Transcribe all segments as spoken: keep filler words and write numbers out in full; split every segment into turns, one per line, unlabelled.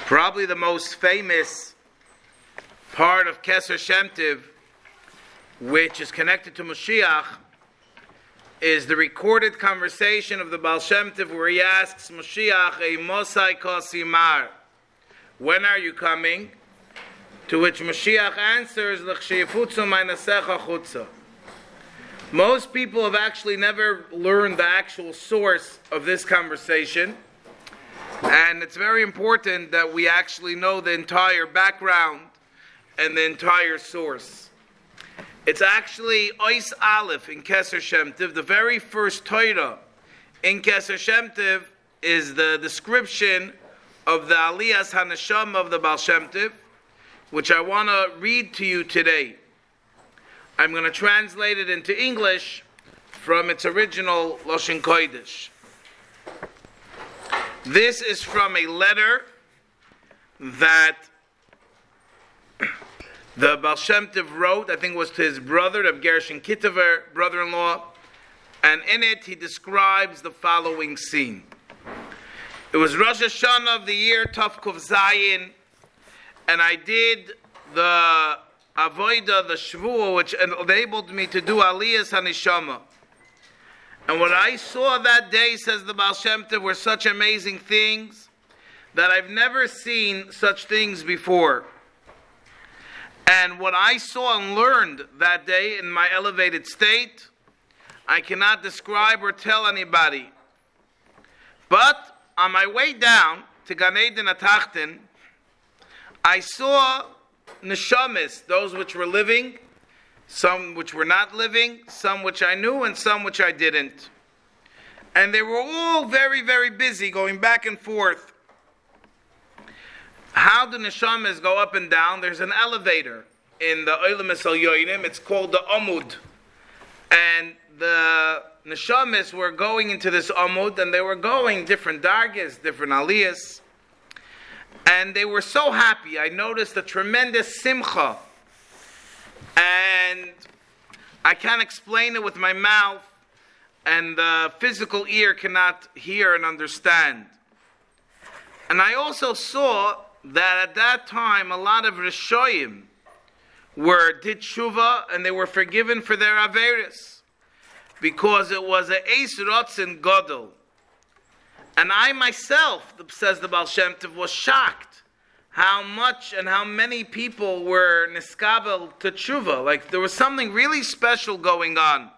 Probably the most famous part of Keser Shem Tov, which is connected to Mashiach, is the recorded conversation of the Baal Shem Tov where he asks Mashiach, "Ei Mosai Kosimar, when are you coming?" To which Mashiach answers, "L'chsheyefutzu ma'inasecha chutza." Most people have actually never learned the actual source of this conversation, and it's very important that we actually know the entire background and the entire source. It's actually Ois Aleph in Keser Shem Tov. The very first Torah in Keser Shem Tov is the description of the Aliyas HaNeshama of the Baal Shem Tov, which I want to read to you today. I'm going to translate it into English from its original Lashon Kodesh. This is from a letter that the Baal Shem Tov wrote, I think it was to his brother, Reb Gershon Kitover, brother-in-law, and in it he describes the following scene. It was Rosh Hashanah of the year Tov Kuf Zayin, and I did the Avodah, the Shvuah, which enabled me to do Aliyas HaNeshama. And what I saw that day, says the Baal Shem Tov, were such amazing things that I've never seen such things before. And what I saw and learned that day in my elevated state, I cannot describe or tell anybody. But on my way down to Gan Eden Atachten, I saw neshamis, those which were living, some which were not living, some which I knew, and some which I didn't. And they were all very, very busy, going back and forth. How do neshamis go up and down? There's an elevator in the Olam Yoinim. It's called the Amud. And the neshamis were going into this Amud, and they were going different dargas, different aliyas. And they were so happy. I noticed a tremendous simcha. And I can't explain it with my mouth, and the physical ear cannot hear and understand. And I also saw that at that time a lot of Rishoyim were did tshuva, and they were forgiven for their averis, because it was a Eis Rotzen Godel. And I myself, says the Baal Shem Tov, was shocked how much and how many people were niskabel to tshuva. Like there was something really special going on.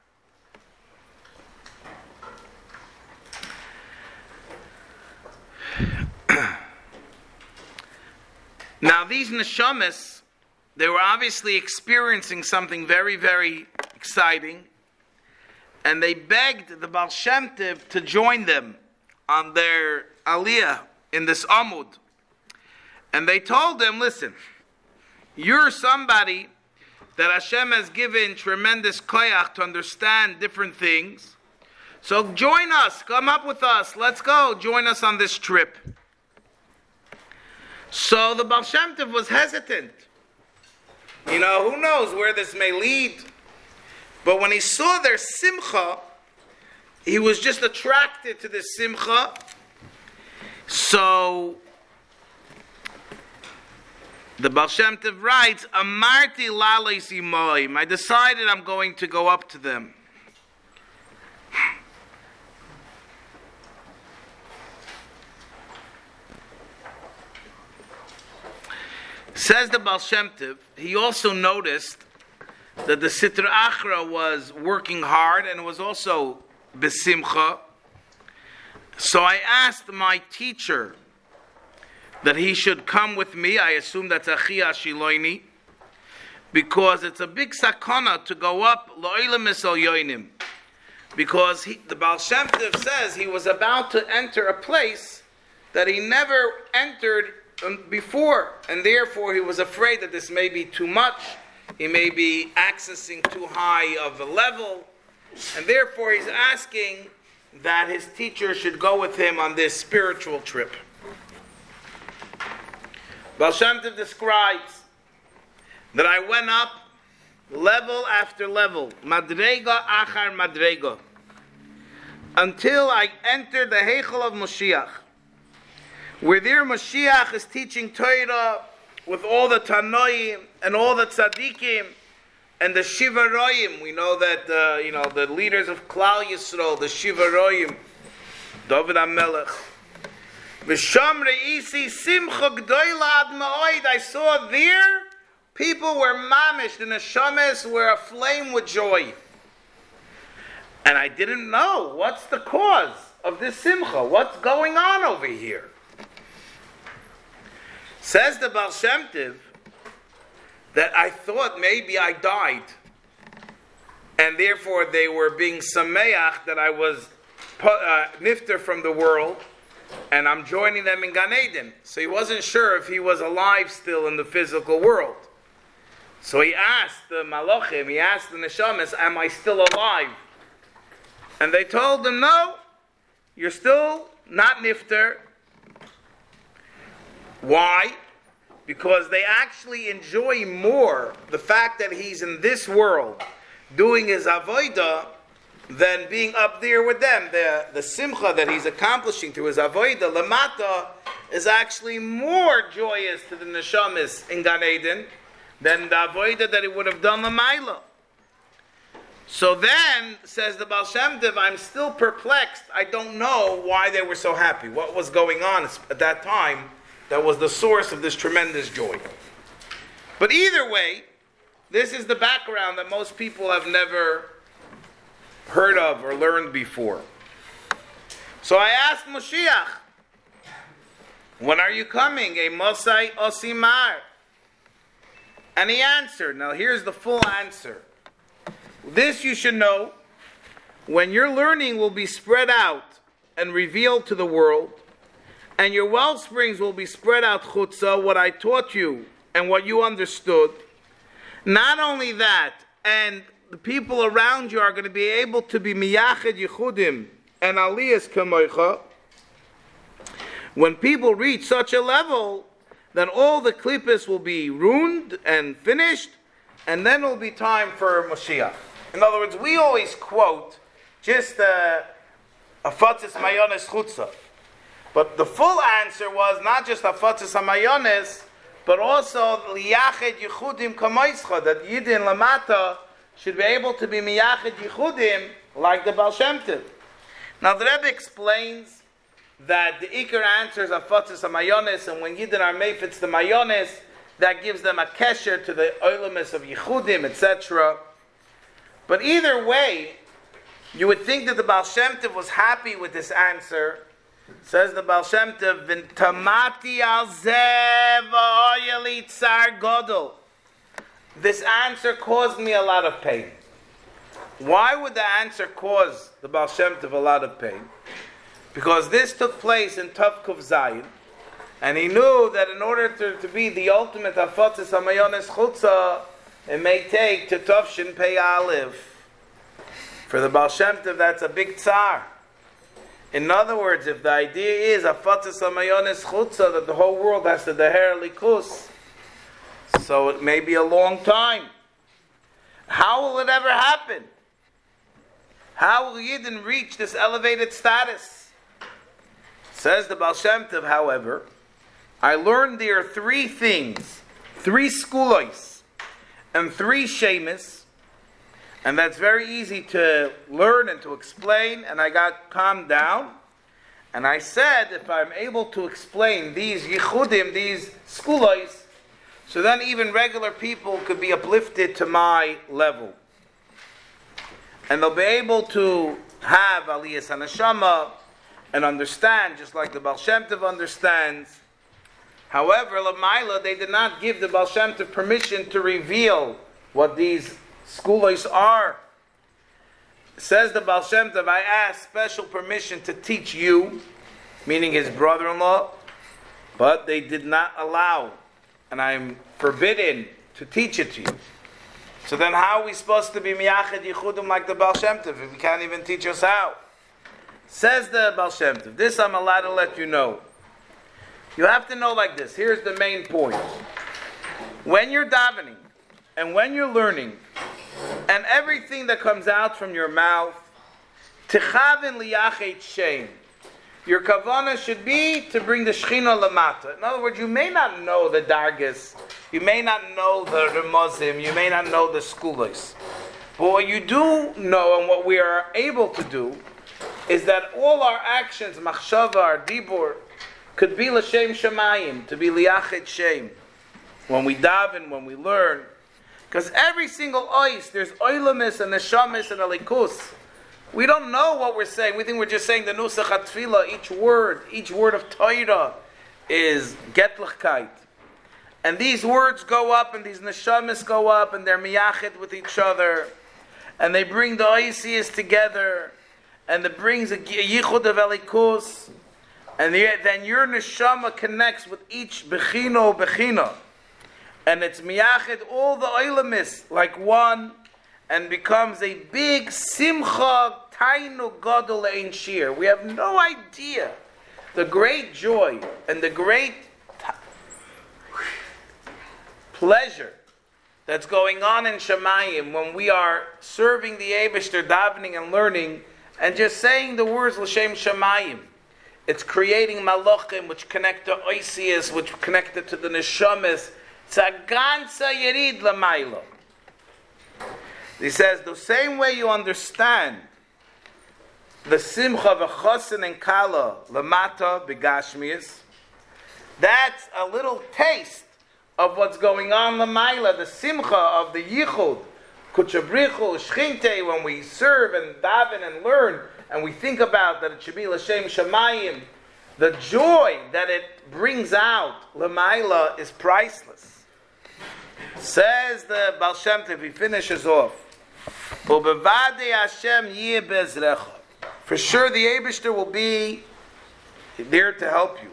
Now these neshamis, they were obviously experiencing something very, very exciting, and they begged the Baal Shem Tov to join them on their aliyah in this Amud. And they told them, listen, you're somebody that Hashem has given tremendous koyach to understand different things. So join us, come up with us, let's go, join us on this trip. So the Baal Shem Tov was hesitant. You know, who knows where this may lead. But when he saw their simcha, he was just attracted to the simcha. So the Baal Shem Tov writes, Amarti lalei simoim. I decided I'm going to go up to them. Says the Baal Shem Tov, he also noticed that the Sitra Achra was working hard and was also besimcha. So I asked my teacher that he should come with me. I assume that's Achia Shiloini, because it's a big sakana to go up Lo'ilam Esel Yoinim. Because he, the Baal Shem Tov says he was about to enter a place that he never entered before, and therefore he was afraid that this may be too much. He may be accessing too high of a level, and therefore he's asking that his teacher should go with him on this spiritual trip. Baal Shem Tov describes that I went up level after level, madrega achar madrega, until I entered the Heichal of Moshiach, where there Mashiach is teaching Torah with all the Tanoim and all the Tzaddikim and the Shivaroyim. We know that uh, you know the leaders of Klal Yisrael, the Shivaroyim, David HaMelech. V'sham re'isi simcha g'doyla ad ma'oid. I saw there people were mamish, the neshames were aflame with joy. And I didn't know what's the cause of this simcha. What's going on over here? Says the Baal Shem Tov that I thought maybe I died, and therefore they were being sameach that I was uh, nifter from the world, and I'm joining them in Gan Eden. So he wasn't sure if he was alive still in the physical world. So he asked the Malachim, he asked the Neshamas, am I still alive? And they told him, no, you're still not nifter. Why? Because they actually enjoy more the fact that he's in this world doing his avodah than being up there with them. The, the simcha that he's accomplishing through his avodah, lamata, is actually more joyous to the neshamis in Gan Eden than the avodah that he would have done lamayla. So then, says the Baal Shem Tov, I'm still perplexed. I don't know why they were so happy. What was going on at that time that was the source of this tremendous joy. But either way, this is the background that most people have never heard of or learned before. So I asked Moshiach, when are you coming? A Mosai Osimar. And he answered. Now here's the full answer. This you should know. When your learning will be spread out and revealed to the world, and your well springs will be spread out chutza, what I taught you and what you understood. Not only that, and the people around you are going to be able to be miyached yichudim and aliyas kamoicha. When people reach such a level, then all the klippos will be ruined and finished, and then it will be time for Mashiach. In other words, we always quote just a fatzis mayones chutza. But the full answer was not just hafatzis hamayones, but also liyached yichudim kamoischa, that Yidin lamata should be able to be miyached yichudim like the Baal Shem Tov. Now the Rebbe explains that the ikar answer is hafatzis hamayones, and when Yidin are meifetz the mayones, that gives them a kesher to the oilemus of yichudim, et cetera. But either way, you would think that the Baal Shem Tov was happy with this answer. Says the Baal Shem Tov, "V'tamati al zeh v'oyeli tzar godol." This answer caused me a lot of pain. Why would the answer cause the Baal Shem Tov a lot of pain? Because this took place in Tav Kuf Zayin, and he knew that in order to, to be the ultimate hafatzis hamayones chutza, it may take to Tavshin Pei Aleph. For the Baal Shem Tov, that's a big tsar. In other words, if the idea is hafatzis hamayones chutza, that the whole world has to deher likus, so it may be a long time. How will it ever happen? How will Yidden reach this elevated status? Says the Baal Shem Tov, however, I learned there are three things, three skulos, and three shemis. And that's very easy to learn and to explain. And I got calmed down. And I said, if I'm able to explain these yichudim, these skulos, so then even regular people could be uplifted to my level. And they'll be able to have aliyas hanashama and understand, just like the Baal Shem Tov understands. However, Lamaila, they did not give the Baal Shem Tov permission to reveal what these skulos are. Says the Baal Shem Tov, I asked special permission to teach you, meaning his brother-in-law, but they did not allow, and I'm forbidden to teach it to you. So then how are we supposed to be miyached yichudim like the Baal Shem Tov if we can't even teach us how? Says the Baal Shem Tov, this I'm allowed to let you know. You have to know like this. Here's the main point. When you're davening, and when you're learning, and everything that comes out from your mouth, tichavin liyachet shem, Your kavanah should be to bring the Shechina lamata. In other words, you may not know the dargis, you may not know the remozim, you may not know the skulos. But what you do know and what we are able to do is that all our actions, machshava, our dibur, could be l'shem shamayim, to be liyachid shem. When we daven, when we learn. Because every single ois, there's oilamis and neshamis and alikus. We don't know what we're saying. We think we're just saying the nusach hatfila. Each word, each word of Torah is getlichkeit. And these words go up and these neshamis go up and they're miyachid with each other. And they bring the oisias together. And it brings a yichud of alikus. And then your neshama connects with each bechino bechino. And it's miyachid all the oilamis like one. And becomes a big simcha tainu gadol ein shir. We have no idea the great joy and the great t- pleasure that's going on in Shemayim when we are serving the Eibishter, davening and learning, and just saying the words l'shem Shemayim. It's creating malachim which connect to oisias, which connect it to the neshamis. It's a ganza yerid l'maylo. He says, the same way you understand the simcha v'chosin and kala lamata b'gashmias, that's a little taste of what's going on lamayla, the simcha of the yichud, kuchabrichu, shchinte, when we serve and daven and learn, and we think about that it should be l'shem shamayim, the joy that it brings out lamayla is priceless. Says the Baal Shem Tov, he finishes off. For sure the Eibishter will be there to help you.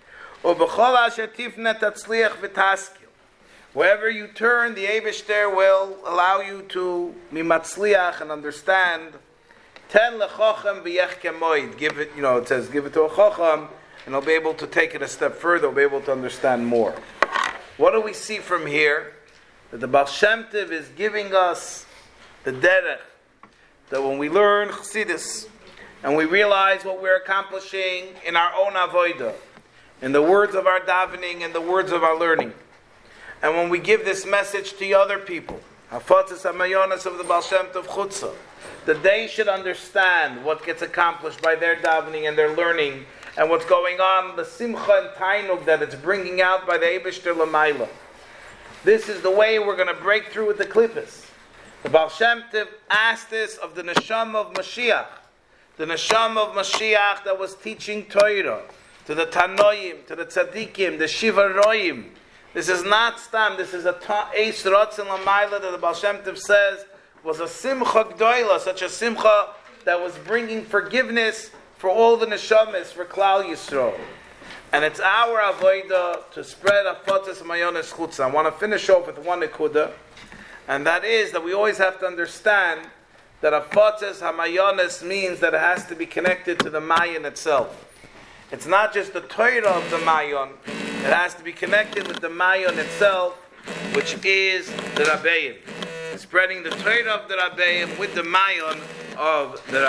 Wherever you turn, the Eibishter will allow you to be matzliach and understand. Ten lechochem v'yech moed. Give it, you know, it says give it to a chacham, and he'll be able to take it a step further. He'll be able to understand more. What do we see from here? That the Baal Shem Tov is giving us the derech, that when we learn Chassidus and we realize what we're accomplishing in our own avodah, in the words of our davening and the words of our learning, and when we give this message to other people, hafatzas hamayonas of the Baal Shem Tov Chutzah, that they should understand what gets accomplished by their davening and their learning, and what's going on, the simcha and tainug that it's bringing out by the Eibishter Lamayla. This is the way we're going to break through with the klippos. The Baal Shem Tov asked this of the Neshama of Mashiach. The Neshama of Mashiach that was teaching Torah to the Tanoim, to the Tzadikim, the Shiva Roim. This is not Stam, this is a Eis Rotzen Lamayla that the Baal Shem Tov says was a Simcha Gdoila, such a Simcha that was bringing forgiveness for all the Neshamas, for Klal Yisrael. And it's our avodah to spread Afatas Mayones Chutza. I want to finish off with one nekuda. And that is that we always have to understand that Afatas Hamayonis means that it has to be connected to the Mayan itself. It's not just the Torah of the Mayan, it has to be connected with the Mayan itself, which is the Rabbeim. Spreading the Torah of the Rabbeim with the Mayan of the Rabbeim.